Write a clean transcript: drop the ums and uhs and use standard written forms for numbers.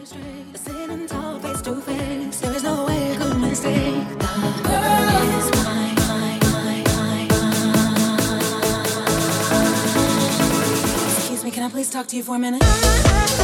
Sitting tall face to face, there is no way I could mistake. The girl is mine, mine, mine, mine, mine. Excuse me, can I please talk to you for a minute?